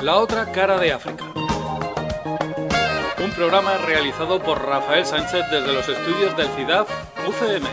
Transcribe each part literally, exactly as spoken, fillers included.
La otra cara de África. Un programa realizado por Rafael Sánchez desde los estudios del C I D A F U C M.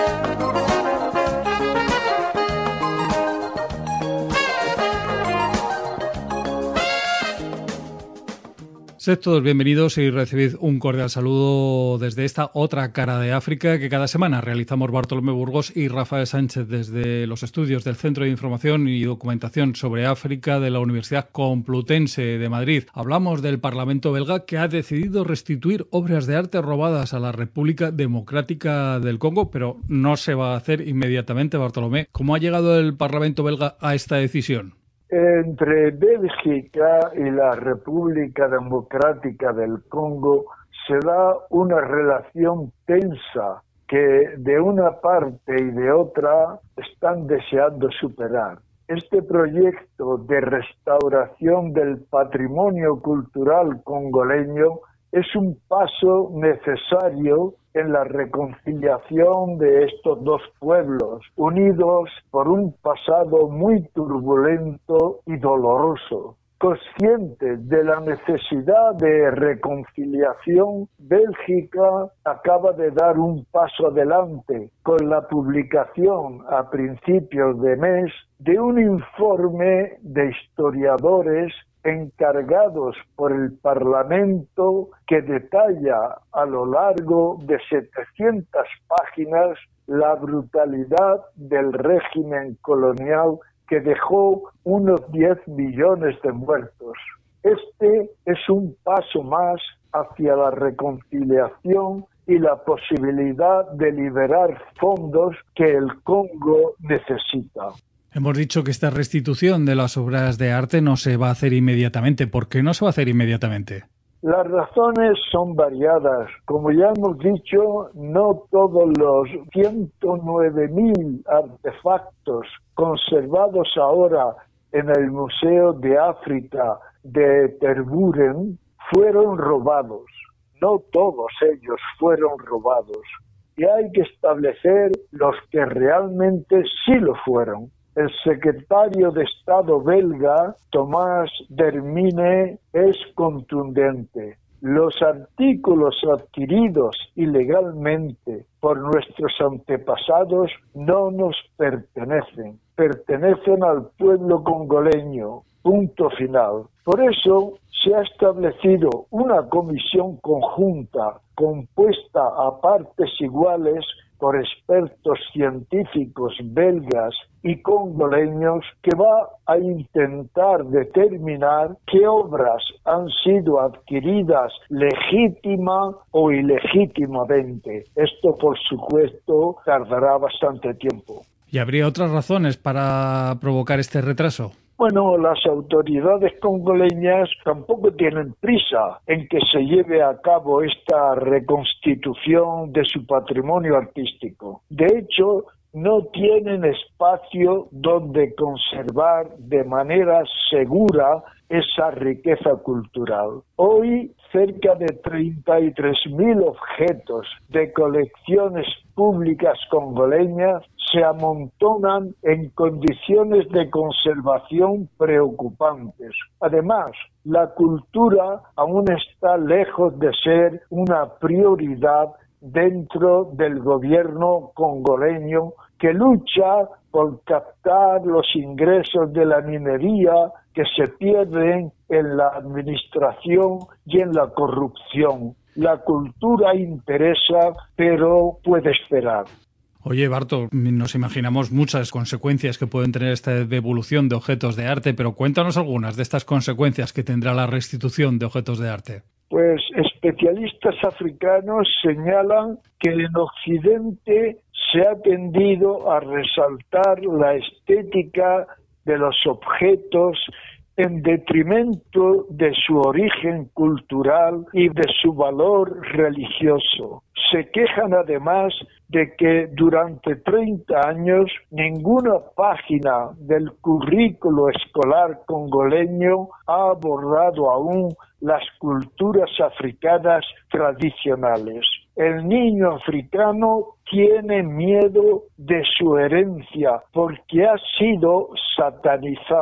Sed todos bienvenidos y recibid un cordial saludo desde esta otra cara de África que cada semana realizamos Bartolomé Burgos y Rafael Sánchez desde los estudios del Centro de Información y Documentación sobre África de la Universidad Complutense de Madrid. Hablamos del Parlamento belga que ha decidido restituir obras de arte robadas a la República Democrática del Congo, pero no se va a hacer inmediatamente, Bartolomé. ¿Cómo ha llegado el Parlamento belga a esta decisión? Entre Bélgica y la República Democrática del Congo se da una relación tensa que de una parte y de otra están deseando superar. Este proyecto de restauración del patrimonio cultural congoleño es un paso necesario en la reconciliación de estos dos pueblos, unidos por un pasado muy turbulento y doloroso. Consciente de la necesidad de reconciliación, Bélgica acaba de dar un paso adelante con la publicación a principios de mes de un informe de historiadores encargados por el Parlamento que detalla a lo largo de setecientas páginas la brutalidad del régimen colonial que dejó unos diez millones de muertos. Este es un paso más hacia la reconciliación y la posibilidad de liberar fondos que el Congo necesita. Hemos dicho que esta restitución de las obras de arte no se va a hacer inmediatamente. ¿Por qué no se va a hacer inmediatamente? Las razones son variadas. Como ya hemos dicho, no todos los ciento nueve mil artefactos conservados ahora en el Museo de África de Tervuren fueron robados. No todos ellos fueron robados. Y hay que establecer los que realmente sí lo fueron. El secretario de Estado belga, Thomas Dermine, es contundente. Los artículos adquiridos ilegalmente por nuestros antepasados no nos pertenecen. Pertenecen al pueblo congoleño. Punto final. Por eso se ha establecido una comisión conjunta compuesta a partes iguales por expertos científicos belgas y congoleños que va a intentar determinar qué obras han sido adquiridas legítima o ilegítimamente. Esto, por supuesto, tardará bastante tiempo. ¿Y habría otras razones para provocar este retraso? Bueno, las autoridades congoleñas tampoco tienen prisa en que se lleve a cabo esta reconstitución de su patrimonio artístico. De hecho, no tienen espacio donde conservar de manera segura esa riqueza cultural. Hoy, cerca de treinta y tres mil objetos de colecciones públicas congoleñas se amontonan en condiciones de conservación preocupantes. Además, la cultura aún está lejos de ser una prioridad dentro del gobierno congoleño, que lucha por captar los ingresos de la minería que se pierden en la administración y en la corrupción. La cultura interesa, pero puede esperar. Oye, Barto, nos imaginamos muchas consecuencias que pueden tener esta devolución de objetos de arte, pero cuéntanos algunas de estas consecuencias que tendrá la restitución de objetos de arte. Pues especialistas africanos señalan que en Occidente se ha tendido a resaltar la estética de los objetos en detrimento de su origen cultural y de su valor religioso. Se quejan además de que durante treinta años ninguna página del currículo escolar congoleño ha abordado aún las culturas africanas tradicionales. El niño africano tiene miedo de su herencia porque ha sido satanizada.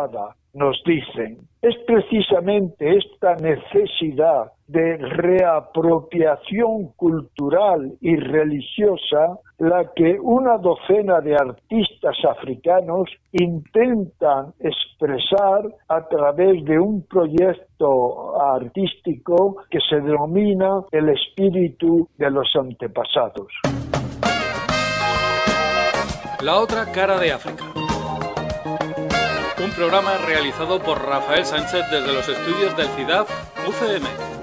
nos dicen. Es precisamente esta necesidad de reapropiación cultural y religiosa la que una docena de artistas africanos intentan expresar a través de un proyecto artístico que se denomina El espíritu de los antepasados. La otra cara de África. Un programa realizado por Rafael Sánchez desde los estudios del C I D A F U C M.